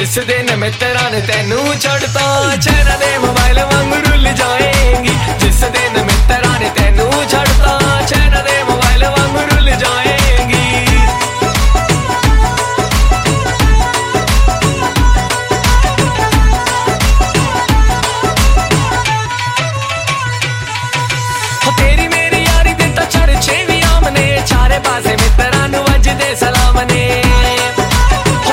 जिस दिन मित्रा ने तेनू छड़ता चैना दे मोबाइल वांग रुल जाएगी। जिस दिन मित्रा ने तेनू छड़ता चैना दे मोबाइल वांग रुल जाएगी। तेरी मेरी यारी दे तो चर्चे भी आमने चारे पासे में